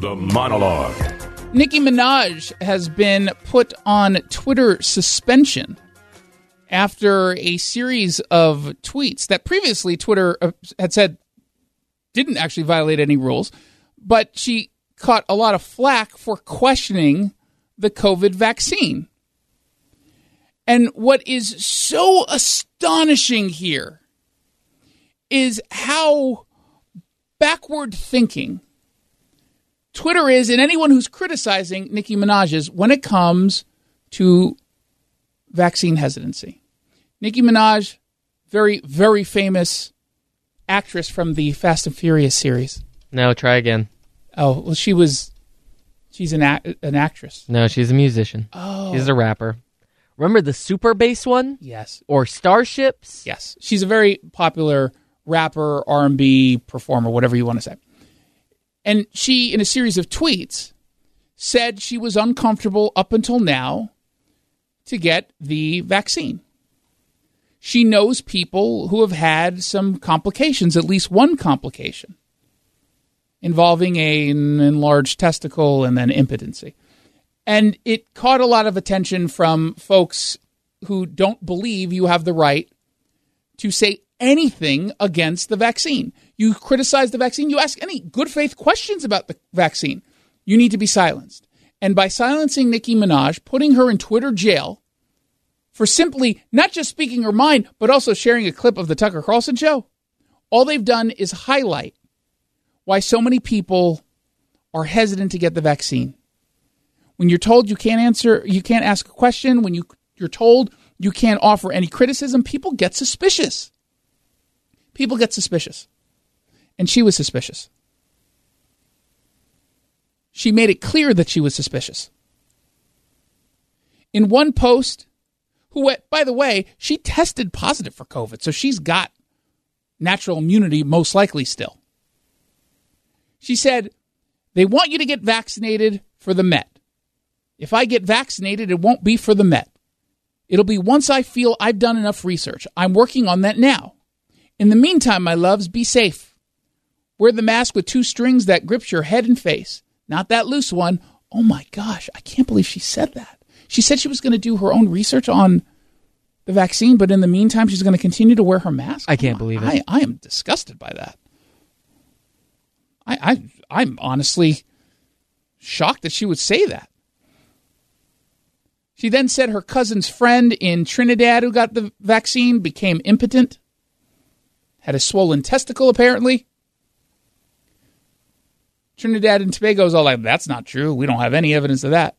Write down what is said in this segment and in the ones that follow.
The Monologue. Nicki Minaj has been put on Twitter suspension after a series of tweets that previously Twitter had said didn't actually violate any rules, but she caught a lot of flack for questioning the COVID vaccine. And what is so astonishing here is how backward thinking Twitter is, and anyone who's criticizing Nicki Minaj is, when it comes to vaccine hesitancy. Nicki Minaj, very, very famous actress from the Fast and Furious series. No, try again. Oh, well, she's an actress. No, she's a musician. Oh. She's a rapper. Remember the Super Bass one? Yes. Or Starships? Yes. She's a very popular rapper, R&B performer, whatever you want to say. And she, in a series of tweets, said she was uncomfortable up until now to get the vaccine. She knows people who have had some complications, at least one complication, involving an enlarged testicle and then impotency. And it caught a lot of attention from folks who don't believe you have the right to say anything against the vaccine. You criticize the vaccine, you ask any good faith questions about the vaccine, you need to be silenced. And by silencing Nicki Minaj, putting her in Twitter jail for simply not just speaking her mind, but also sharing a clip of the Tucker Carlson show, all they've done is highlight why so many people are hesitant to get the vaccine. When you're told you can't answer, you can't ask a question, when you're told you can't offer any criticism, people get suspicious. People get suspicious. And she was suspicious. She made it clear that she was suspicious. In one post, by the way, she tested positive for COVID, so she's got natural immunity most likely still. She said, they want you to get vaccinated for the Met. If I get vaccinated, it won't be for the Met. It'll be once I feel I've done enough research. I'm working on that now. In the meantime, my loves, be safe. Wear the mask with two strings that grips your head and face, not that loose one. Oh my gosh, I can't believe she said that. She said she was going to do her own research on the vaccine, but in the meantime, she's going to continue to wear her mask. I can't believe it. I am disgusted by that. I'm honestly shocked that she would say that. She then said her cousin's friend in Trinidad who got the vaccine became impotent, had a swollen testicle apparently. Trinidad and Tobago is all like, that's not true. We don't have any evidence of that.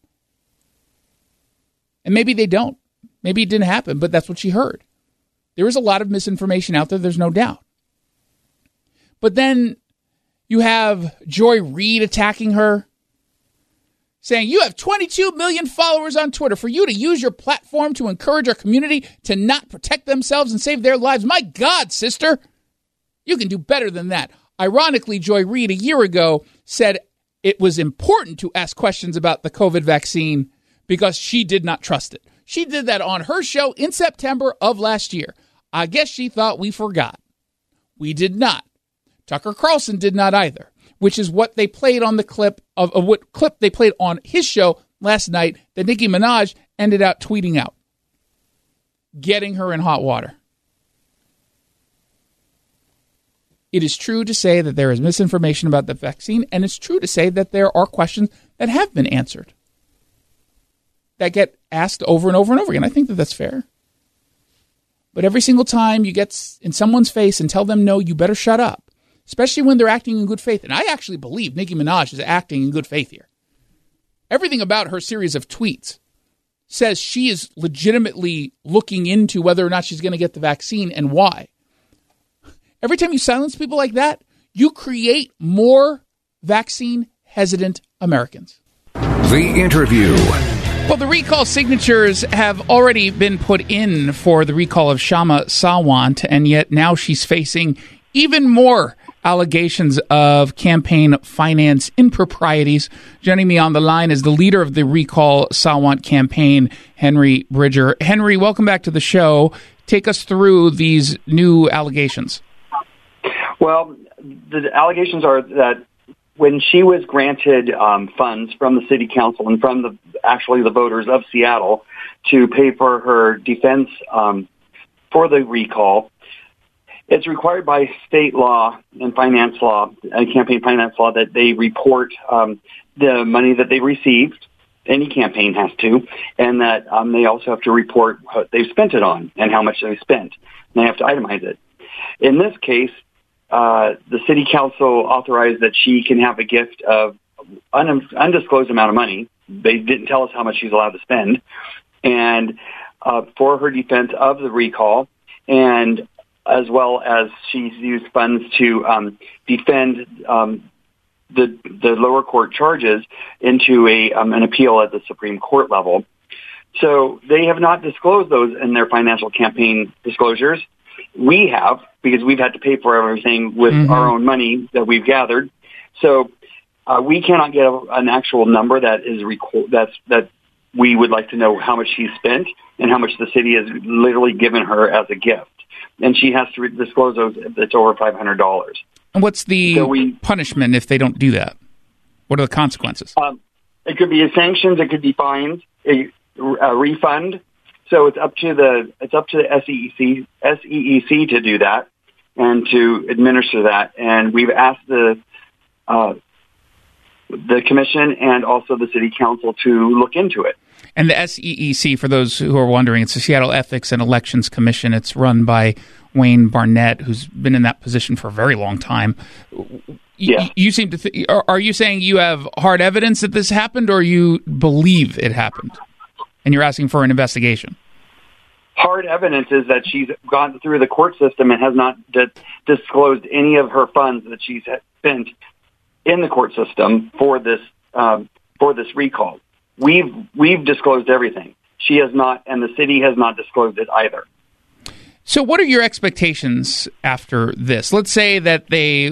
And maybe they don't. Maybe it didn't happen, but that's what she heard. There is a lot of misinformation out there, there's no doubt. But then you have Joy Reid attacking her, saying, you have 22 million followers on Twitter. For you to use your platform to encourage our community to not protect themselves and save their lives. My God, sister, you can do better than that. Ironically, Joy Reid a year ago said it was important to ask questions about the COVID vaccine because she did not trust it. She did that on her show in September of last year. I guess she thought we forgot. We did not. Tucker Carlson did not either, which is what they played on the clip of what clip they played on his show last night that Nicki Minaj ended up tweeting out, getting her in hot water. It is true to say that there is misinformation about the vaccine, and it's true to say that there are questions that have been answered that get asked over and over and over again. I think that that's fair. But every single time you get in someone's face and tell them, no, you better shut up, especially when they're acting in good faith. And I actually believe Nicki Minaj is acting in good faith here. Everything about her series of tweets says she is legitimately looking into whether or not she's going to get the vaccine and why. Every time you silence people like that, you create more vaccine-hesitant Americans. The Interview. Well, the recall signatures have already been put in for the recall of Kshama Sawant, and yet now she's facing even more allegations of campaign finance improprieties. Joining me on the line is the leader of the Recall Sawant campaign, Henry Bridger. Henry, welcome back to the show. Take us through these new allegations. Well, the allegations are that when she was granted funds from the city council and from the voters of Seattle to pay for her defense for the recall, it's required by state law and finance law, campaign finance law, that they report the money that they received. Any campaign has to, and that they also have to report what they've spent it on and how much they've spent. And they have to itemize it. In this case, the city council authorized that she can have a gift of undisclosed amount of money. They didn't tell us how much she's allowed to spend, and for her defense of the recall, and as well as she's used funds to defend the lower court charges into an appeal at the Supreme Court level. So they have not disclosed those in their financial campaign disclosures. We have, because we've had to pay for everything with our own money that we've gathered. So we cannot get an actual number that is that we would like to know how much she spent and how much the city has literally given her as a gift. And she has to disclose those if it's over $500. And what's the punishment if they don't do that? What are the consequences? It could be a sanctions. It could be fines, a refund. So it's up to the SEEC to do that and to administer that. And we've asked the commission and also the city council to look into it. And the SEEC, for those who are wondering, it's the Seattle Ethics and Elections Commission. It's run by Wayne Barnett, who's been in that position for a very long time. Yeah. You seem to are you saying you have hard evidence that this happened, or you believe it happened, and you're asking for an investigation? Hard evidence is that she's gone through the court system and has not disclosed any of her funds that she's spent in the court system for this recall. We've disclosed everything. She has not, and the city has not disclosed it either. So what are your expectations after this? Let's say that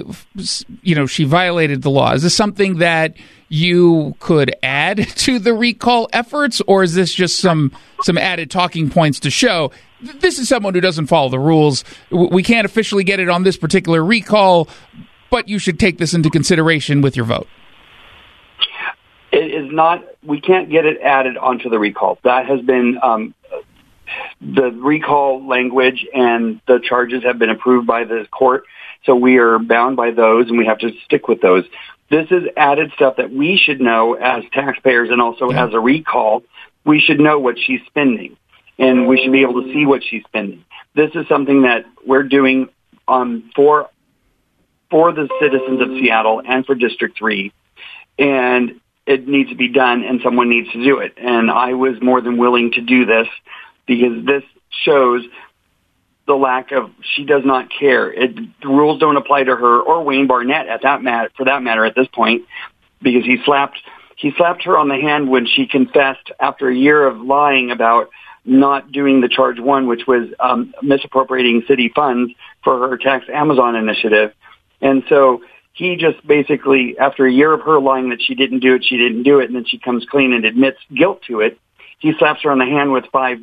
she violated the law. Is this something that you could add to the recall efforts, or is this just some added talking points to show this is someone who doesn't follow the rules? We can't officially get it on this particular recall, but you should take this into consideration with your vote. It is not. We can't get it added onto the recall. That has been the recall language, and the charges have been approved by the court. So we are bound by those, and we have to stick with those. This is added stuff that we should know as taxpayers, and also as a recall. We should know what she's spending, and we should be able to see what she's spending. This is something that we're doing for the citizens of Seattle and for District 3, and it needs to be done, and someone needs to do it. And I was more than willing to do this because this shows the lack of, she does not care. The rules don't apply to her or Wayne Barnett for that matter at this point, because he slapped her on the hand when she confessed after a year of lying about not doing the charge one, which was misappropriating city funds for her tax Amazon initiative. And so he just basically, after a year of her lying that she didn't do it, and then she comes clean and admits guilt to it, he slaps her on the hand with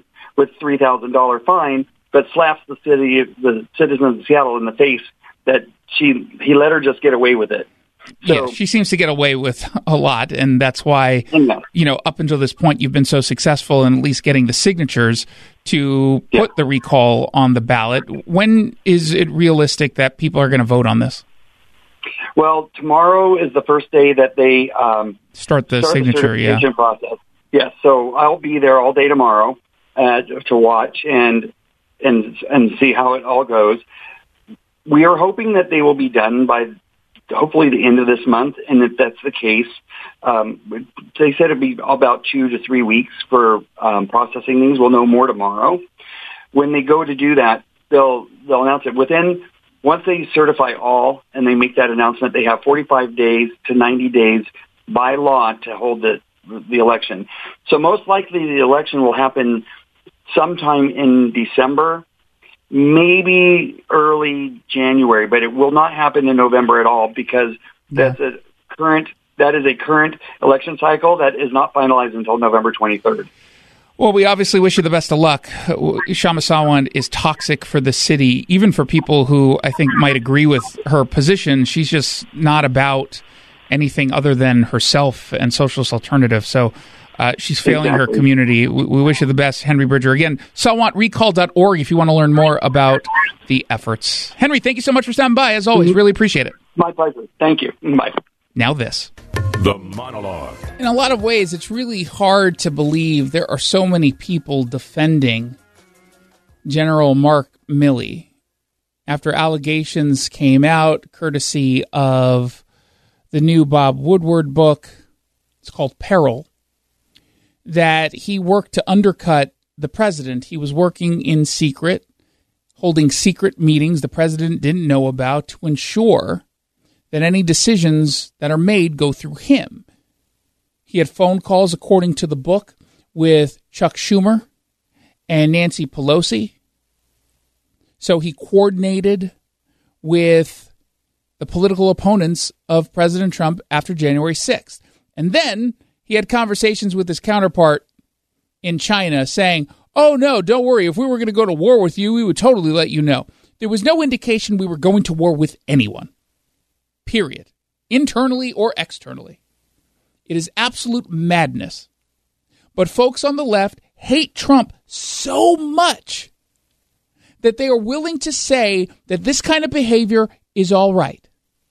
$3,000 fine, but slaps the citizens of Seattle in the face that he let her just get away with it. So, she seems to get away with a lot, and that's why, up until this point, you've been so successful in at least getting the signatures to put the recall on the ballot. When is it realistic that people are going to vote on this? Well, tomorrow is the first day that they start the signature process. Yes, so I'll be there all day tomorrow to watch and see how it all goes. We are hoping that they will be done by hopefully the end of this month, and if that's the case, they said it'd be about 2 to 3 weeks for processing these. We'll know more tomorrow. When they go to do that, they'll announce it once they certify all and they make that announcement. They have 45 days to 90 days by law to hold the election. So most likely the election will happen sometime in December, maybe early January, but it will not happen in November at all, because that is a current election cycle that is not finalized until November 23rd. Well, we obviously wish you the best of luck. Kshama Sawant is toxic for the city, even for people who I think might agree with her position. She's just not about anything other than herself and Socialist Alternative. So she's failing her community. We wish her the best, Henry Bridger. Again, SalwantRecall.org if you want to learn more about the efforts. Henry, thank you so much for stopping by. As always, really appreciate it. My pleasure. Thank you. Bye. Now this. The monologue. In a lot of ways, it's really hard to believe there are so many people defending General Mark Milley after allegations came out courtesy of the new Bob Woodward book. It's called Peril, that he worked to undercut the president. He was working in secret, holding secret meetings the president didn't know about to ensure that any decisions that are made go through him. He had phone calls, according to the book, with Chuck Schumer and Nancy Pelosi. So he coordinated with the political opponents of President Trump after January 6th. And then he had conversations with his counterpart in China saying, oh, no, don't worry. If we were going to go to war with you, we would totally let you know. There was no indication we were going to war with anyone, period, internally or externally. It is absolute madness. But folks on the left hate Trump so much that they are willing to say that this kind of behavior is all right.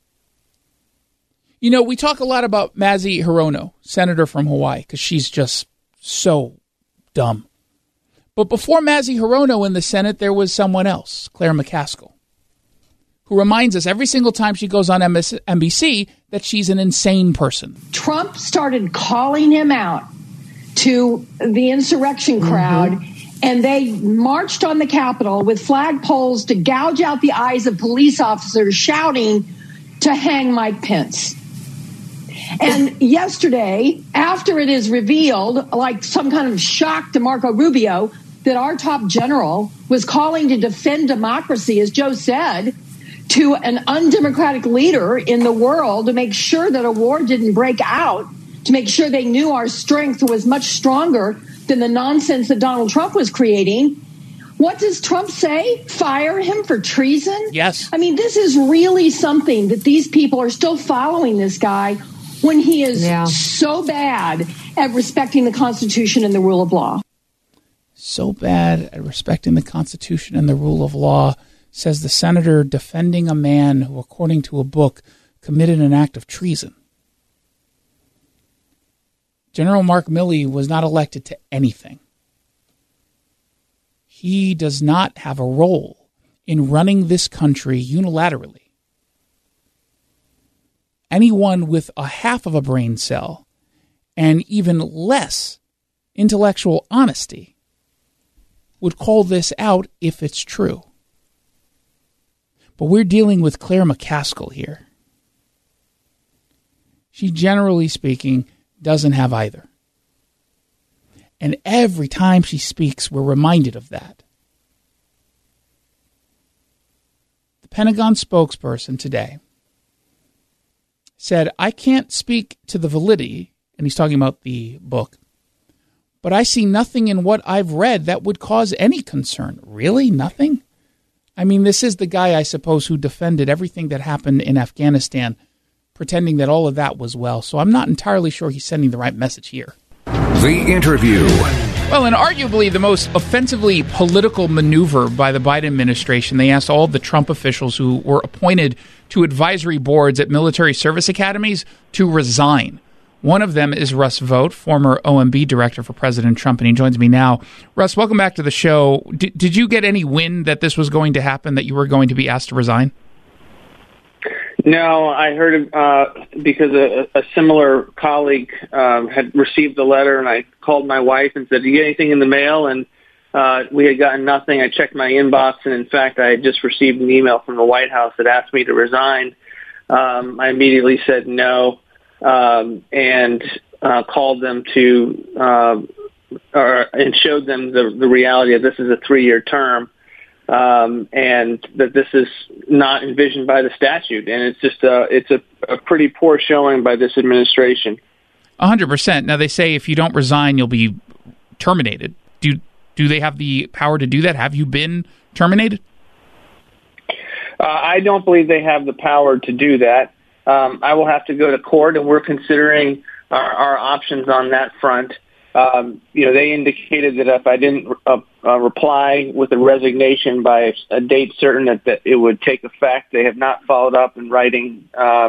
You know, we talk a lot about Mazie Hirono, senator from Hawaii, because she's just so dumb. But before Mazie Hirono in the Senate, there was someone else, Claire McCaskill, who reminds us every single time she goes on NBC that she's an insane person. Trump started calling him out to the insurrection crowd, and they marched on the Capitol with flagpoles to gouge out the eyes of police officers shouting to hang Mike Pence. And yesterday, after it is revealed, like some kind of shock to Marco Rubio, that our top general was calling to defend democracy, as Joe said, to an undemocratic leader in the world to make sure that a war didn't break out, to make sure they knew our strength was much stronger than the nonsense that Donald Trump was creating. What does Trump say? Fire him for treason? Yes. I mean, this is really something that these people are still following this guy when he is so bad at respecting the Constitution and the rule of law. So bad at respecting the Constitution and the rule of law, says the senator defending a man who, according to a book, committed an act of treason. General Mark Milley was not elected to anything. He does not have a role in running this country unilaterally. Anyone with a half of a brain cell and even less intellectual honesty would call this out if it's true. But we're dealing with Claire McCaskill here. She, generally speaking, doesn't have either. And every time she speaks, we're reminded of that. The Pentagon spokesperson today said, I can't speak to the validity, and he's talking about the book, but I see nothing in what I've read that would cause any concern. Really? Nothing? I mean, this is the guy, I suppose, who defended everything that happened in Afghanistan, pretending that all of that was well. So I'm not entirely sure he's sending the right message here. The Interview. Well, and arguably the most offensively political maneuver by the Biden administration, they asked all the Trump officials who were appointed to advisory boards at military service academies to resign. One of them is Russ Vought, former OMB director for President Trump, and he joins me now. Russ, welcome back to the show. Did you get any wind that this was going to happen, that you were going to be asked to resign? No, I heard because a similar colleague had received the letter, and I called my wife and said, "Did you get anything in the mail?" And we had gotten nothing. I checked my inbox, and in fact, I had just received an email from the White House that asked me to resign. I immediately said no, and called them and showed them the reality of this is a 3-year term. And that this is not envisioned by the statute. And it's just it's a pretty poor showing by this administration. 100%. Now, they say if you don't resign, you'll be terminated. Do they have the power to do that? Have you been terminated? I don't believe they have the power to do that. I will have to go to court, and we're considering our options on that front. They indicated that if I didn't reply with a resignation by a date certain that it would take effect. They have not followed up in writing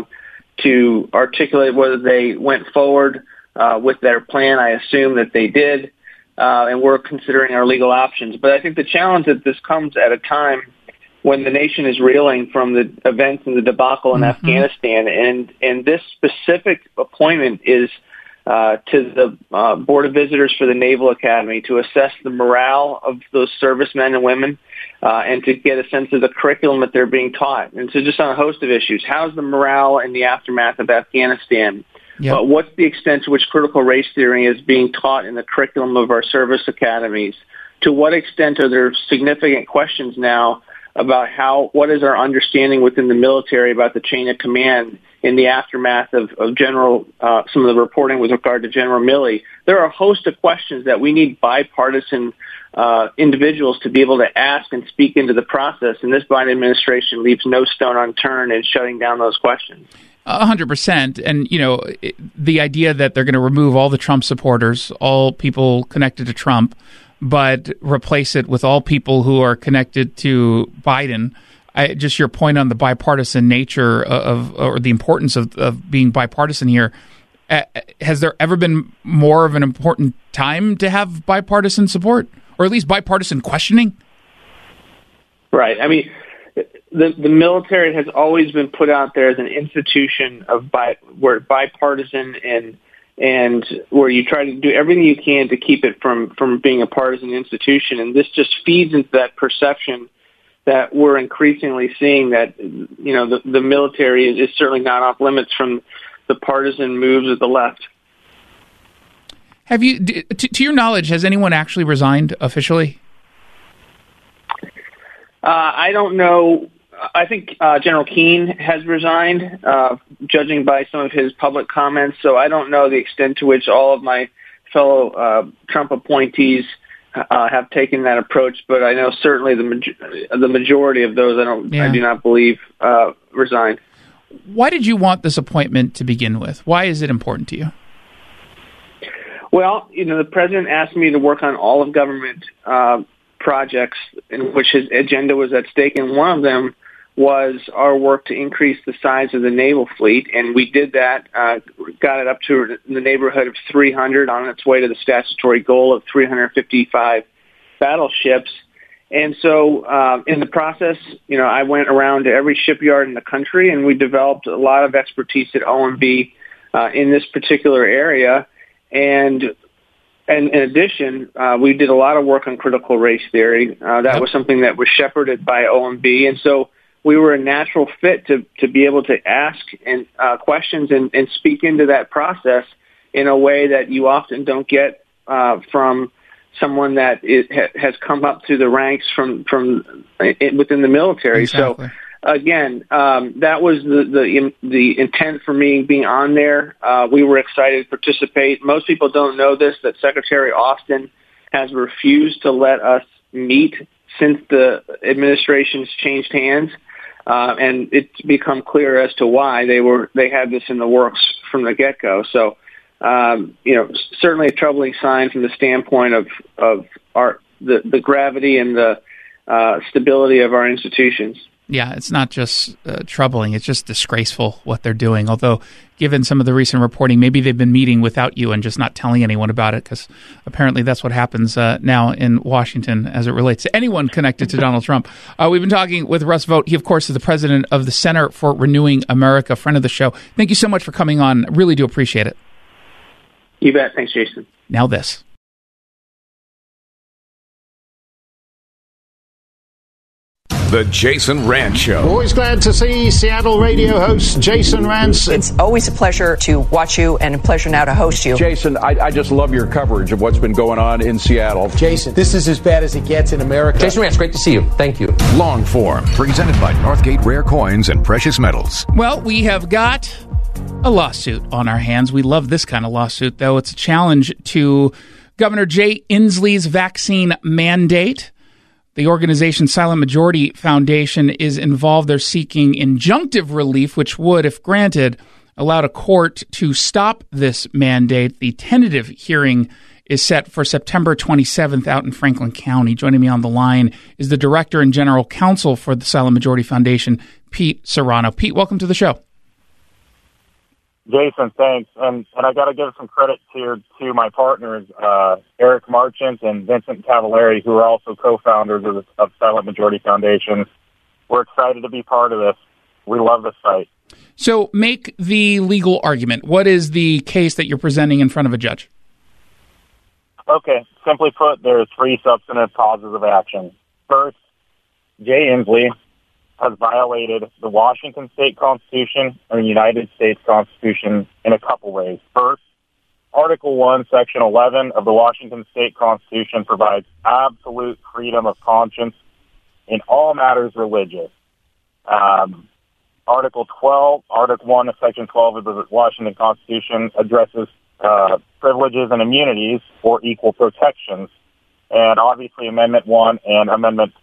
to articulate whether they went forward with their plan. I assume that they did, and we're considering our legal options. But I think the challenge that this comes at a time when the nation is reeling from the events and the debacle in Afghanistan, and this specific appointment is to the Board of Visitors for the Naval Academy to assess the morale of those servicemen and women and to get a sense of the curriculum that they're being taught. And so just on a host of issues, how's the morale in the aftermath of Afghanistan? Yep. What's the extent to which critical race theory is being taught in the curriculum of our service academies? To what extent are there significant questions now about what is our understanding within the military about the chain of command in the aftermath of General, some of the reporting with regard to General Milley? There are a host of questions that we need bipartisan individuals to be able to ask and speak into the process, and this Biden administration leaves no stone unturned in shutting down those questions. 100%. And, the idea that they're going to remove all the Trump supporters, all people connected to Trump, but replace it with all people who are connected to Biden. Just your point on the bipartisan nature or the importance of being bipartisan here. Has there ever been more of an important time to have bipartisan support, or at least bipartisan questioning? Right. I mean, the military has always been put out there as an institution where bipartisan and where you try to do everything you can to keep it from being a partisan institution. And this just feeds into that perception that we're increasingly seeing that, the military is certainly not off limits from the partisan moves of the left. Have you, to your knowledge, has anyone actually resigned officially? I don't know. I think General Keane has resigned, judging by some of his public comments. So I don't know the extent to which all of my fellow Trump appointees have taken that approach, but I know certainly the majority of those I do not believe resigned. Why did you want this appointment to begin with? Why is it important to you? Well, the president asked me to work on all of government projects in which his agenda was at stake, and one of them was our work to increase the size of the naval fleet, and we did that, got it up to the neighborhood of 300 on its way to the statutory goal of 355 battleships. And so in the process, I went around to every shipyard in the country, and we developed a lot of expertise at OMB in this particular area. And in addition, we did a lot of work on critical race theory. That was something that was shepherded by OMB. And so we were a natural fit to be able to ask questions and speak into that process in a way that you often don't get from someone that has come up through the ranks from within the military. Exactly. So again, that was the intent for me being on there. We were excited to participate. Most people don't know this, that Secretary Austin has refused to let us meet since the administration's changed hands. And it's become clear as to why they had this in the works from the get-go. So, certainly a troubling sign from the standpoint of the gravity and the stability of our institutions. Yeah, it's not just troubling, it's just disgraceful what they're doing. Although, given some of the recent reporting, maybe they've been meeting without you and just not telling anyone about it, because apparently that's what happens now in Washington as it relates to anyone connected to Donald Trump. We've been talking with Russ Vought. He, of course, is the president of the Center for Renewing America, friend of the show. Thank you so much for coming on. Really do appreciate it. You bet. Thanks, Jason. Now this. The Jason Rantz Show. Always glad to see Seattle radio host Jason Rantz. It's always a pleasure to watch you and a pleasure now to host you. Jason, I just love your coverage of what's been going on in Seattle. Jason, this is as bad as it gets in America. Jason Rantz, great to see you. Thank you. Long Form, presented by Northgate Rare Coins and Precious Metals. Well, we have got a lawsuit on our hands. We love this kind of lawsuit, though. It's a challenge to Governor Jay Inslee's vaccine mandate. The organization Silent Majority Foundation is involved. They're seeking injunctive relief, which would, if granted, allow a court to stop this mandate. The tentative hearing is set for September 27th out in Franklin County. Joining me on the line is the Director and General Counsel for the Silent Majority Foundation, Pete Serrano. Pete, welcome to the show. Jason, thanks. And I got to give some credit to my partners, Eric Marchant and Vincent Cavallari, who are also co-founders of Silent Majority Foundation. We're excited to be part of this. We love the site. So make the legal argument. What is the case that you're presenting in front of a judge? Okay, simply put, there are three substantive causes of action. First, Jay Inslee has violated the Washington State Constitution and the United States Constitution in a couple ways. First, Article 1, Section 11 of the Washington State Constitution provides absolute freedom of conscience in all matters religious. Article 1 of Section 12 of the Washington Constitution addresses privileges and immunities for equal protections. And obviously Amendment 1 and Amendment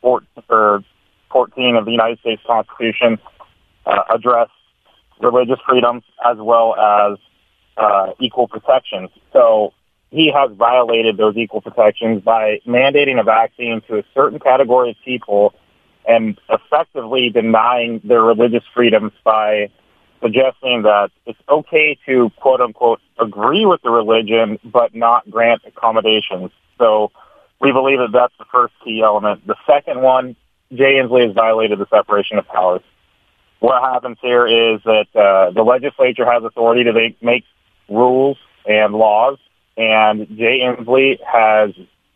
14 of the United States Constitution address religious freedoms as well as equal protections. So he has violated those equal protections by mandating a vaccine to a certain category of people and effectively denying their religious freedoms by suggesting that it's okay to, quote-unquote, agree with the religion but not grant accommodations. So we believe that that's the first key element. The second one, Jay Inslee has violated the separation of powers. What happens here is that the legislature has authority to make rules and laws, and Jay Inslee has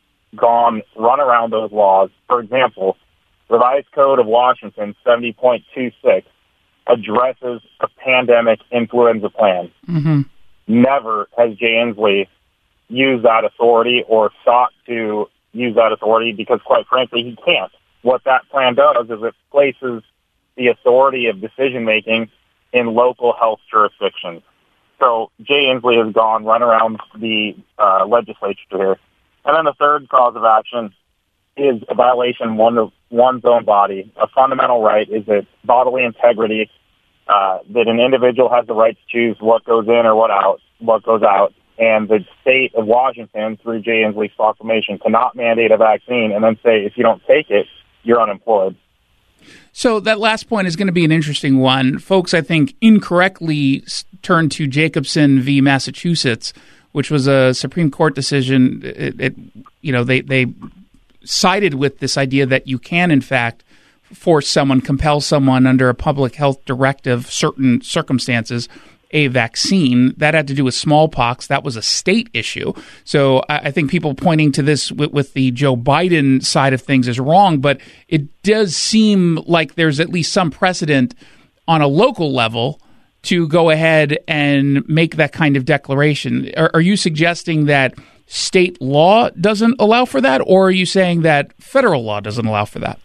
run around those laws. For example, Revised Code of Washington 70.26 addresses a pandemic influenza plan. Mm-hmm. Never has Jay Inslee used that authority or sought to use that authority because, quite frankly, he can't. What that plan does is it places the authority of decision-making in local health jurisdictions. So Jay Inslee has run around the legislature here. And then the third cause of action is a violation of one's own body. A fundamental right is that bodily integrity, that an individual has the right to choose what goes in or what goes out. And the state of Washington, through Jay Inslee's proclamation, cannot mandate a vaccine and then say, if you don't take it, you're unemployed. So that last point is going to be an interesting one. Folks, I think, incorrectly turned to Jacobson v. Massachusetts, which was a Supreme Court decision. They sided with this idea that you can, in fact, compel someone under a public health directive, certain circumstances, a vaccine. That had to do with smallpox. That was a state issue. So I think people pointing to this with the Joe Biden side of things is wrong, but it does seem like there's at least some precedent on a local level to go ahead and make that kind of declaration. Are you suggesting that state law doesn't allow for that, or are you saying that federal law doesn't allow for that?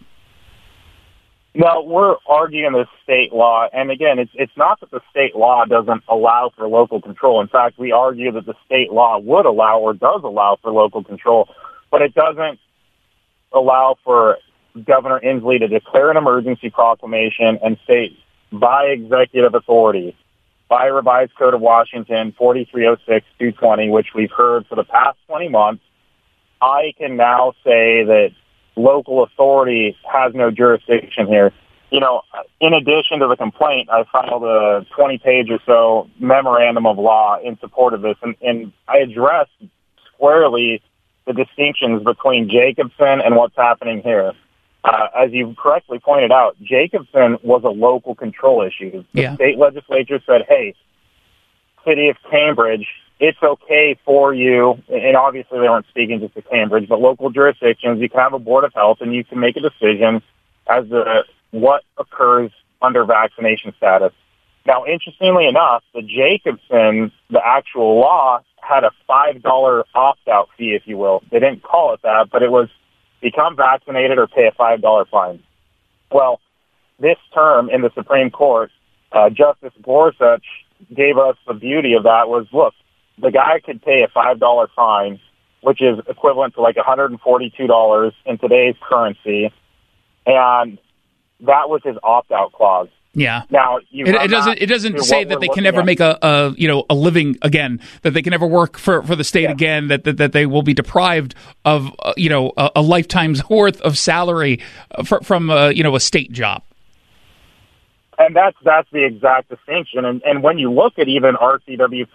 Well, we're arguing the state law, and again, it's not that the state law doesn't allow for local control. In fact, we argue that the state law would allow or does allow for local control, but it doesn't allow for Governor Inslee to declare an emergency proclamation and state by executive authority, by Revised Code of Washington 4306-220, which we've heard for the past 20 months, I can now say that local authority has no jurisdiction here. You know, in addition to the complaint, I filed a 20-page or so memorandum of law in support of this, and I addressed squarely the distinctions between Jacobson and what's happening here. As you correctly pointed out, Jacobson was a local control issue. The state legislature said, hey, City of Cambridge, it's okay for you, and obviously they weren't speaking just to Cambridge, but local jurisdictions, you can have a board of health and you can make a decision as to what occurs under vaccination status. Now, interestingly enough, the Jacobson, the actual law, had a $5 opt-out fee, if you will. They didn't call it that, but it was become vaccinated or pay a $5 fine. Well, this term in the Supreme Court, Justice Gorsuch gave us the beauty of that was, look, the guy could pay a $5 fine which is equivalent to like $142 in today's currency. And that was his opt-out clause. Yeah. Now it doesn't say that they can never make a living again, that they can never work for the state again, that they will be deprived of a lifetime's worth of salary from a state job. And that's the exact distinction. And when you look at even RCW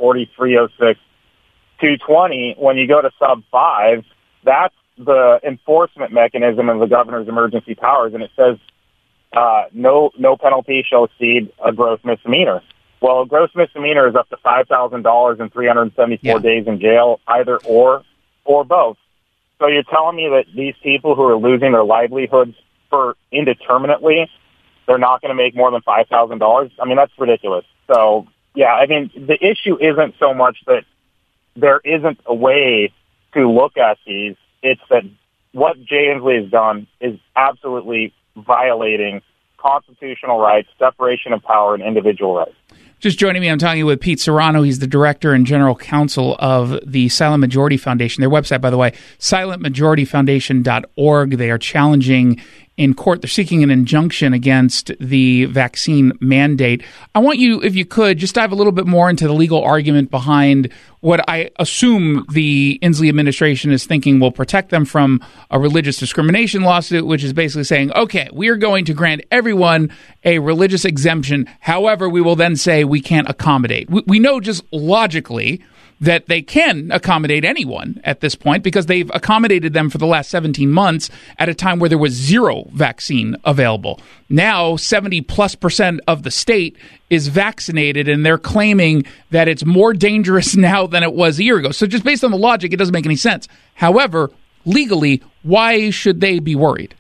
4306-220, when you go to sub 5, that's the enforcement mechanism of the governor's emergency powers, and it says no penalty shall exceed a gross misdemeanor. Well, a gross misdemeanor is up to $5,000 and 374 days in jail, either or both. So you're telling me that these people who are losing their livelihoods for indeterminately, they're not going to make more than $5,000? I mean, that's ridiculous. So, yeah, I mean, the issue isn't so much that there isn't a way to look at these. It's that what Jay Inslee has done is absolutely violating constitutional rights, separation of power, and individual rights. Just joining me, I'm talking with Pete Serrano. He's the director and general counsel of the Silent Majority Foundation. Their website, by the way, silentmajorityfoundation.org. They are challenging in court. They're seeking an injunction against the vaccine mandate. I want you, if you could, just dive a little bit more into the legal argument behind what I assume the Inslee administration is thinking will protect them from a religious discrimination lawsuit, which is basically saying, okay, we are going to grant everyone a religious exemption. However, we will then say we can't accommodate. We know just logically that they can accommodate anyone at this point because they've accommodated them for the last 17 months at a time where there was zero vaccine available. Now, 70+% of the state is vaccinated, and they're claiming that it's more dangerous now than it was a year ago. So just based on the logic, it doesn't make any sense. However, legally, why should they be worried?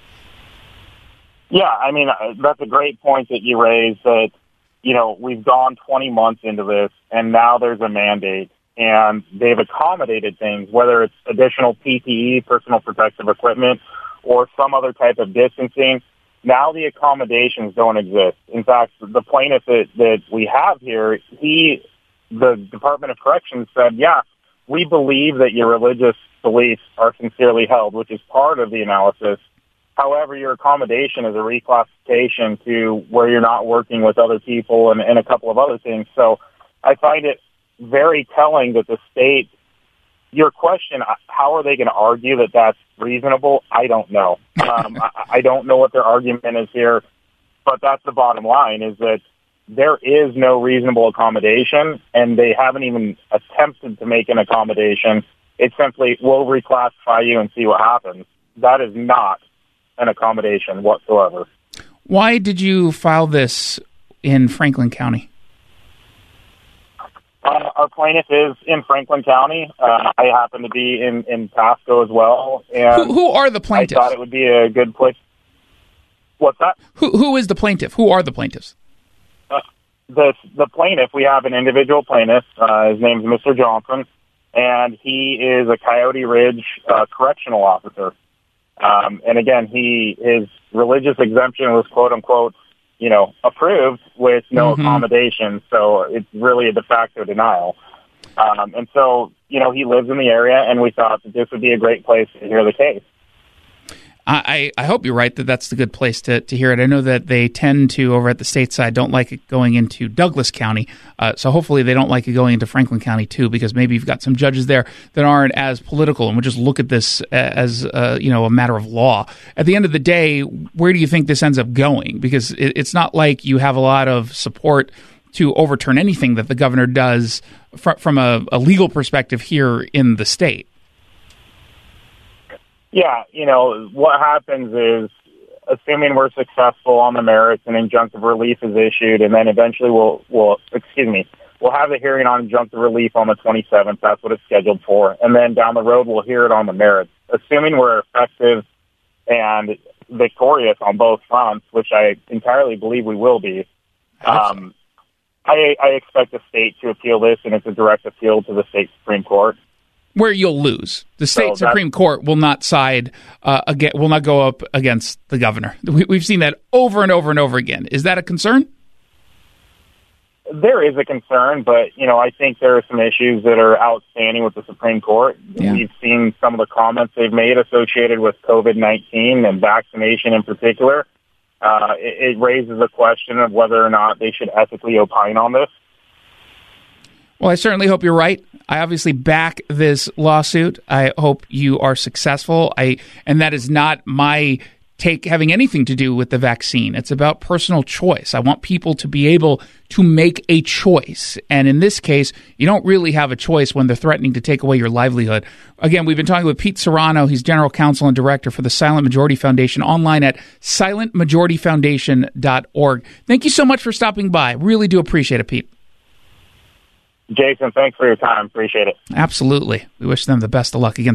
Yeah, I mean, that's a great point that you raised, that we've gone 20 months into this, and now there's a mandate, and they've accommodated things, whether it's additional PPE, personal protective equipment, or some other type of distancing. Now the accommodations don't exist. In fact, the plaintiff that we have here, the Department of Corrections said, yeah, we believe that your religious beliefs are sincerely held, which is part of the analysis. However, your accommodation is a reclassification to where you're not working with other people and a couple of other things. So I find it very telling that the state, your question, how are they going to argue that that's reasonable? I don't know. I don't know what their argument is here, but that's the bottom line, is that there is no reasonable accommodation, and they haven't even attempted to make an accommodation. It's simply, we'll reclassify you and see what happens. That is not an accommodation whatsoever. Why did you file this in Franklin County? Our plaintiff is in Franklin County. I happen to be in Pasco as well. And who are the plaintiffs? I thought it would be a good place. What's that? Who is the plaintiff? Who are the plaintiffs? The plaintiff, we have an individual plaintiff. His name is Mr. Johnson, and he is a Coyote Ridge correctional officer. And again, his religious exemption was quote unquote, approved with no accommodation. So it's really a de facto denial. And so, he lives in the area, and we thought that this would be a great place to hear the case. I hope you're right that that's the good place to hear it. I know that they tend to, over at the state side, don't like it going into Douglas County. So hopefully they don't like it going into Franklin County, too, because maybe you've got some judges there that aren't as political, and we'll just look at this as, a matter of law. At the end of the day, where do you think this ends up going? Because it's not like you have a lot of support to overturn anything that the governor does from a legal perspective here in the state. Yeah, what happens is, assuming we're successful on the merits, and injunctive relief is issued, and then eventually we'll have the hearing on injunctive relief on the 27th. That's what it's scheduled for. And then down the road, we'll hear it on the merits. Assuming we're effective and victorious on both fronts, which I entirely believe we will be, I expect the state to appeal this, and it's a direct appeal to the state Supreme Court. Where you'll lose. The state Supreme Court will not will not go up against the governor. We've seen that over and over and over again. Is that a concern? there is a concern, but, I think there are some issues that are outstanding with the Supreme Court. Yeah. We've seen some of the comments they've made associated with COVID-19 and vaccination in particular. It raises a question of whether or not they should ethically opine on this. Well, I certainly hope you're right. I obviously back this lawsuit. I hope you are successful. And that is not my take having anything to do with the vaccine. It's about personal choice. I want people to be able to make a choice. And in this case, you don't really have a choice when they're threatening to take away your livelihood. Again, we've been talking with Pete Serrano. He's general counsel and director for the Silent Majority Foundation, online at silentmajorityfoundation.org. Thank you so much for stopping by. Really do appreciate it, Pete. Jason, thanks for your time. Appreciate it. Absolutely. We wish them the best of luck. Again,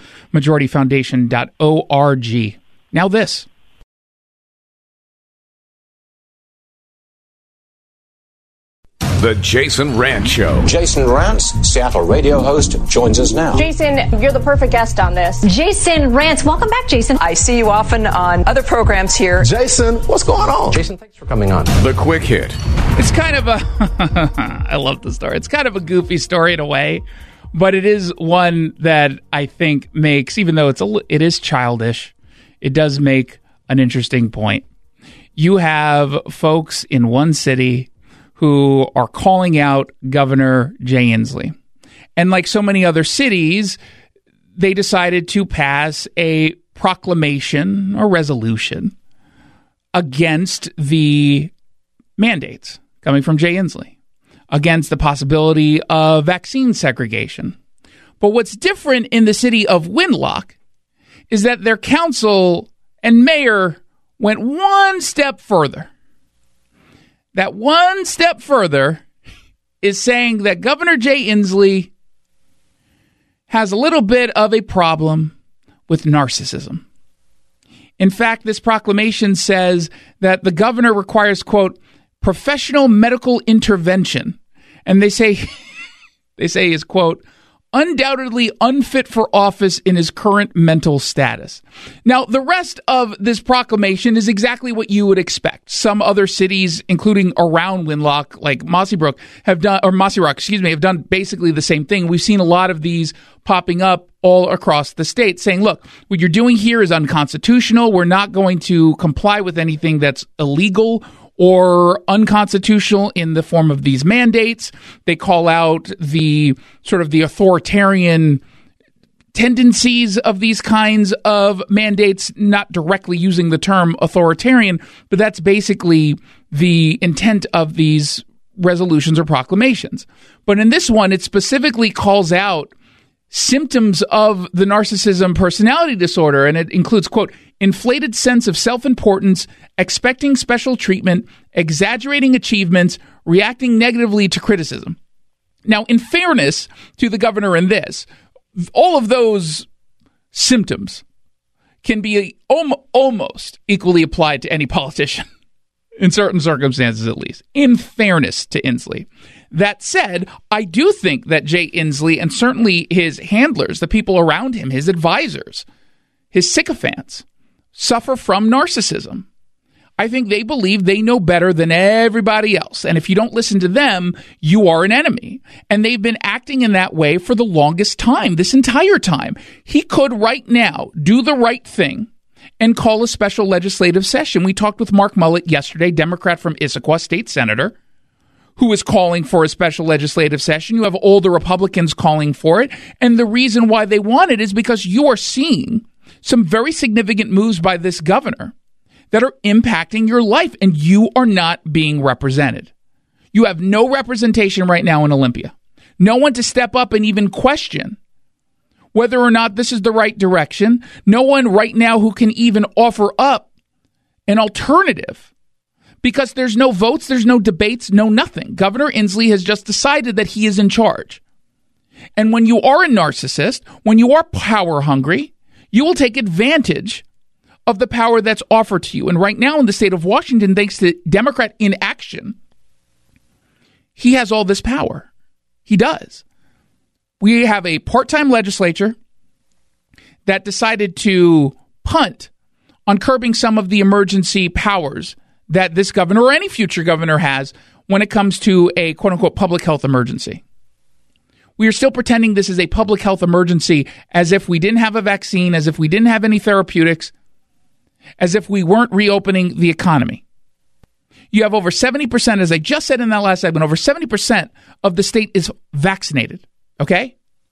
silentmajorityfoundation.org. Now this. The Jason Rantz Show. Jason Rantz, Seattle radio host, joins us now. Jason, you're the perfect guest on this. Jason Rantz. Welcome back, Jason. I see you often on other programs here. Jason, what's going on? Jason, thanks for coming on. The quick hit. It's kind of a... I love the story. It's kind of a goofy story in a way, but it is one that I think makes, even though it is childish, it does make an interesting point. You have folks in one city who are calling out Governor Jay Inslee. And like so many other cities, they decided to pass a proclamation or resolution against the mandates coming from Jay Inslee, against the possibility of vaccine segregation. But what's different in the city of Windlock is that their council and mayor went one step further. That one step further is saying that Governor Jay Inslee has a little bit of a problem with narcissism. In fact, this proclamation says that the governor requires, quote, professional medical intervention. And they say is, quote, undoubtedly unfit for office in his current mental status. Now, the rest of this proclamation is exactly what you would expect. Some other cities, including around Windlock, like Mossy Rock, have done basically the same thing. We've seen a lot of these popping up all across the state saying, look, what you're doing here is unconstitutional. We're not going to comply with anything that's illegal or unconstitutional in the form of these mandates. They call out the sort of the authoritarian tendencies of these kinds of mandates, not directly using the term authoritarian, but that's basically the intent of these resolutions or proclamations. But in this one, it specifically calls out symptoms of the narcissism personality disorder, and it includes, quote, inflated sense of self-importance, expecting special treatment, exaggerating achievements, reacting negatively to criticism. Now, in fairness to the governor in this, all of those symptoms can be almost equally applied to any politician, in certain circumstances at least, in fairness to Inslee. That said, I do think that Jay Inslee and certainly his handlers, the people around him, his advisors, his sycophants, suffer from narcissism. I think they believe they know better than everybody else. And if you don't listen to them, you are an enemy. And they've been acting in that way for the longest time, this entire time. He could right now do the right thing and call a special legislative session. We talked with Mark Mullet yesterday, Democrat from Issaquah, state senator, who is calling for a special legislative session. You have all the Republicans calling for it. And the reason why they want it is because you are seeing some very significant moves by this governor that are impacting your life, and you are not being represented. You have no representation right now in Olympia. No one to step up and even question whether or not this is the right direction. No one right now who can even offer up an alternative, because there's no votes, there's no debates, no nothing. Governor Inslee has just decided that he is in charge. And when you are a narcissist, when you are power hungry, you will take advantage of the power that's offered to you. And right now in the state of Washington, thanks to Democrat inaction, he has all this power. He does. We have a part-time legislature that decided to punt on curbing some of the emergency powers that this governor or any future governor has when it comes to a quote-unquote public health emergency. We are still pretending this is a public health emergency as if we didn't have a vaccine, as if we didn't have any therapeutics, as if we weren't reopening the economy. You have over 70%, as I just said in that last segment, over 70% of the state is vaccinated, okay?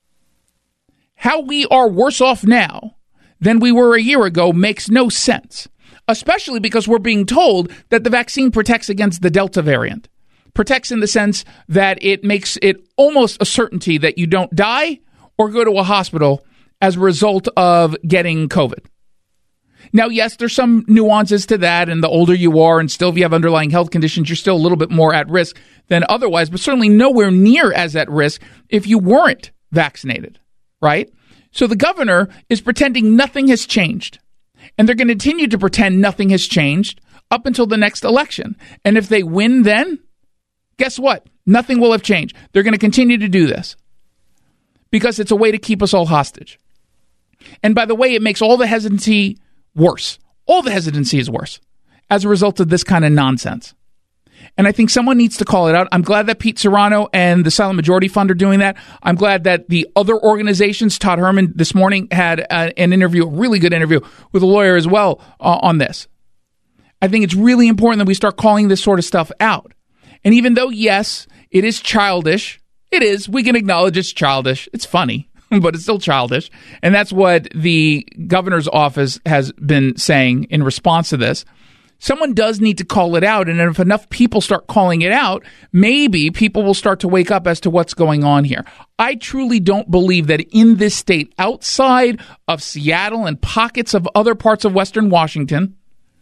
How we are worse off now than we were a year ago makes no sense, especially because we're being told that the vaccine protects against the Delta variant. Protects in the sense that it makes it almost a certainty that you don't die or go to a hospital as a result of getting COVID. Now, yes, there's some nuances to that, and the older you are and still if you have underlying health conditions, you're still a little bit more at risk than otherwise, but certainly nowhere near as at risk if you weren't vaccinated, right? So the governor is pretending nothing has changed, and they're going to continue to pretend nothing has changed up until the next election. And if they win then, guess what? Nothing will have changed. They're going to continue to do this because it's a way to keep us all hostage. And by the way, it makes all the hesitancy worse. All the hesitancy is worse as a result of this kind of nonsense. And I think someone needs to call it out. I'm glad that Pete Serrano and the Silent Majority Fund are doing that. I'm glad that the other organizations, Todd Herman this morning had an interview, a really good interview with a lawyer as well on this. I think it's really important that we start calling this sort of stuff out. And even though, yes, it is childish, it is, we can acknowledge it's childish. It's funny, but it's still childish. And that's what the governor's office has been saying in response to this. Someone does need to call it out. And if enough people start calling it out, maybe people will start to wake up as to what's going on here. I truly don't believe that in this state, outside of Seattle and pockets of other parts of Western Washington,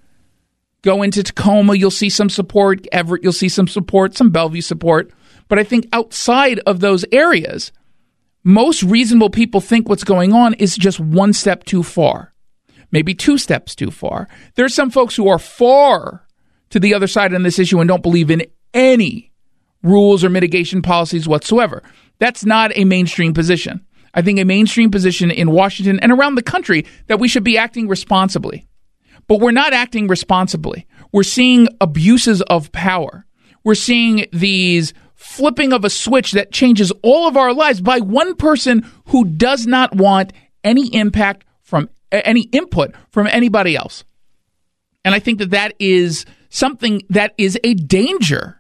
go into Tacoma, you'll see some support. Everett, you'll see some support, some Bellevue support. But I think outside of those areas, most reasonable people think what's going on is just one step too far, maybe two steps too far. There are some folks who are far to the other side on this issue and don't believe in any rules or mitigation policies whatsoever. That's not a mainstream position. I think a mainstream position in Washington and around the country that we should be acting responsibly. But we're not acting responsibly. We're seeing abuses of power. We're seeing these flipping of a switch that changes all of our lives by one person who does not want any impact from any input from anybody else. And I think that is something that is a danger.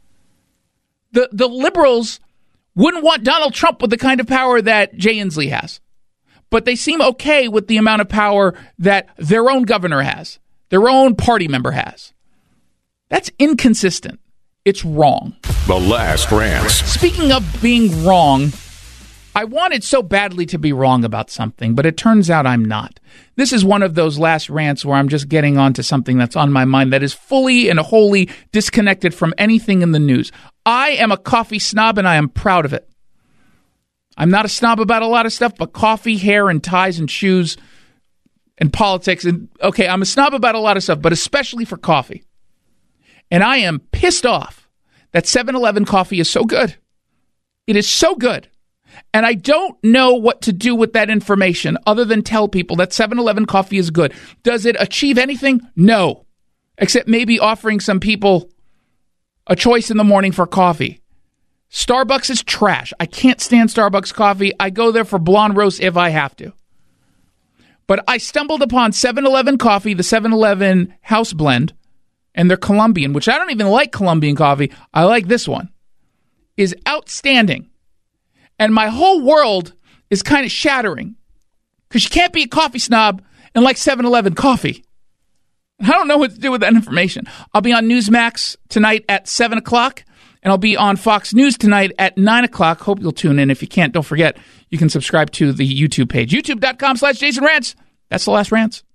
The liberals wouldn't want Donald Trump with the kind of power that Jay Inslee has. But they seem okay with the amount of power that their own governor has, their own party member has. That's inconsistent. It's wrong. The Last Rants. Speaking of being wrong, I wanted so badly to be wrong about something, but it turns out I'm not. This is one of those last rants where I'm just getting onto something that's on my mind that is fully and wholly disconnected from anything in the news. I am a coffee snob, and I am proud of it. I'm not a snob about a lot of stuff, but coffee, hair, and ties and shoes and politics. And okay, I'm a snob about a lot of stuff, but especially for coffee. And I am pissed off that 7-Eleven coffee is so good. It is so good. And I don't know what to do with that information other than tell people that 7-Eleven coffee is good. Does it achieve anything? No. Except maybe offering some people a choice in the morning for coffee. Starbucks is trash. I can't stand Starbucks coffee. I go there for blonde roast if I have to. But I stumbled upon 7-Eleven coffee, the 7-Eleven house blend, and their Colombian, which I don't even like Colombian coffee. I like this one. Is outstanding. And my whole world is kind of shattering. Because you can't be a coffee snob and like 7-Eleven coffee. I don't know what to do with that information. I'll be on Newsmax tonight at 7 o'clock. And I'll be on Fox News tonight at 9 o'clock. Hope you'll tune in. If you can't, don't forget, you can subscribe to the YouTube page. YouTube.com/Jason Rants. That's the Last Rants.